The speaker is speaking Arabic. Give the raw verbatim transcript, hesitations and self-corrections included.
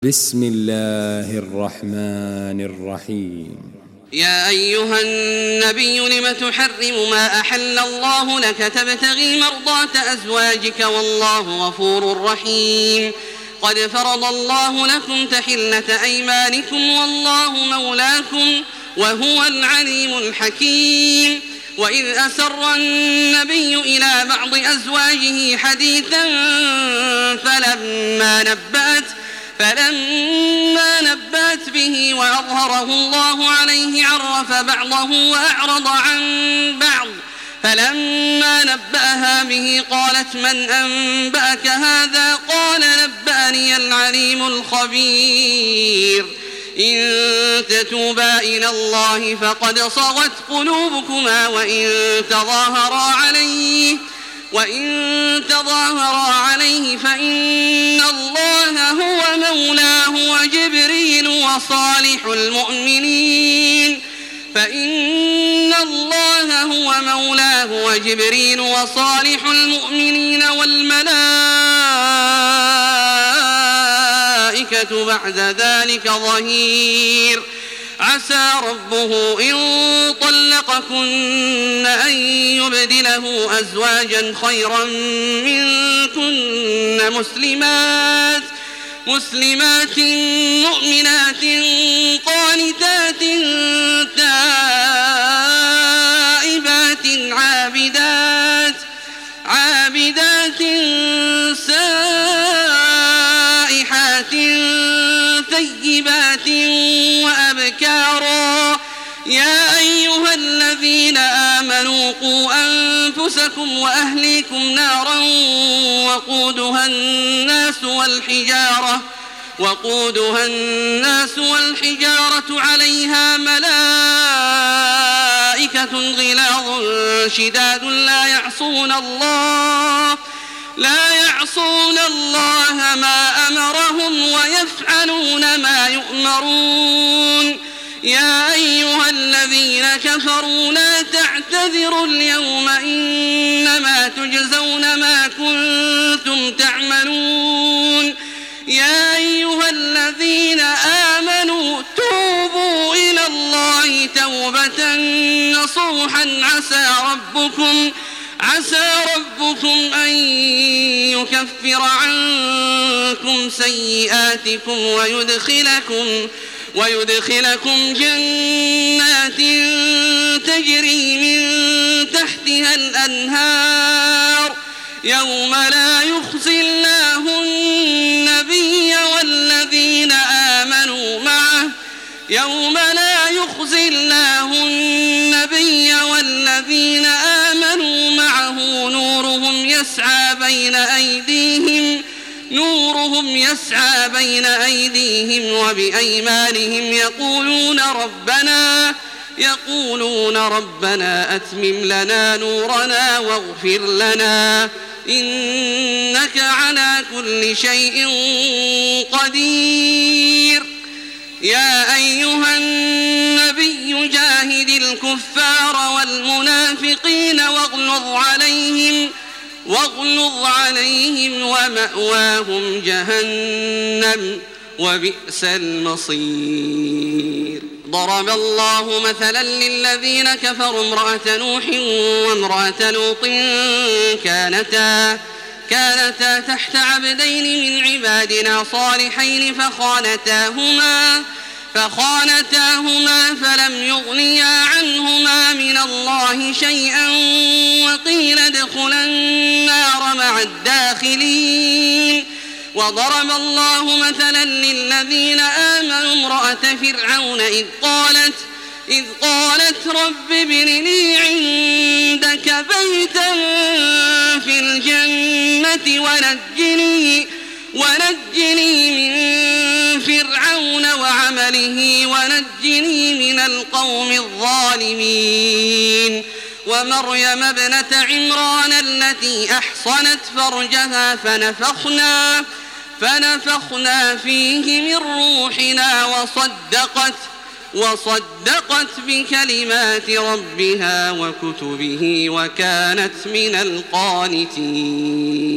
بسم الله الرحمن الرحيم. يا أيها النبي لم تحرم ما أحل الله لك تبتغي مرضات أزواجك والله غفور رحيم. قد فرض الله لكم تحلة أيمانكم والله مولاكم وهو العليم الحكيم. وإذ أسر النبي إلى بعض أزواجه حديثا فلما نبأت فلما نبأت به وأظهره الله عليه عرف بعضه وأعرض عن بعض. فلما نبأها به قالت من أنبأك هذا؟ قال نبأني العليم الخبير. إن تتوبا إلى الله فقد صغت قلوبكما وإن تظاهرا عليه وإن تظاهرا عليه فإن الله هو مولاه وجبريل وصالح المؤمنين فإن الله هو مولاه وجبريل وصالح المؤمنين والملائكة بعد ذلك ظهير. عسى ربه إن طلقكن أن يبدله أزواجا خيرا منكن مسلمات مسلمات مؤمنات قانتات تائبات عابدات عابدات سائحات ثيبات وأبكارا. يا أيها الذين آمنوا قوا أنفسكم وأهليكم نارا وقودها الناس والحجارة وقودها الناس والحجارة عليها ملائكة غلاظ شداد لا يعصون الله لا يعصون الله ما أمرهم ويفعلون ما يؤمرون. يا أيها الذين كفروا لا تعتذروا اليوم إنما تجزون ما كنتم تعملون. يا أيها الذين آمنوا توبوا إلى الله توبة نصوحا عسى ربكم عسى ربكم أن يكفر عنكم سيئاتكم ويدخلكم ويدخلكم جنات تجري من تحتها الأنهار يوم لا يخزي الله النبي والذين آمنوا معه يوم لا يخزي الله النبي والذين آمنوا معه نورهم يسعى بين أيديهم نورهم يسعى بين أيديهم وبأيمانهم يقولون ربنا يقولون ربنا أتمم لنا نورنا واغفر لنا إنك على كل شيء قدير. يا أيها النبي جاهد الكفار والمنافقين واغلظ عليهم واغلظ عليهم ومأواهم جهنم وبئس المصير. ضرب الله مثلا للذين كفروا امرأة نوح وامرأة لوط كانتا كانتا تحت عبدين من عبادنا صالحين فخانتاهما فخانتاهما فلم يغنيا عنهما من الله شيئا وقيل ادخلا النار مع الداخلين. وضرب الله مثلا للذين آمنوا امرأة فرعون إذ قالت إذ قالت رب ابن لي عندك بيتا في الجنة ونجني ونجني من فرعون وعمله ونجني من القوم الظالمين. ومريم ابنة عمران التي أحصنت فرجها فنفخنا فنفخنا فيه من روحنا وصدقت وصدقت بكلمات ربها وكتبه وكانت من القانتين.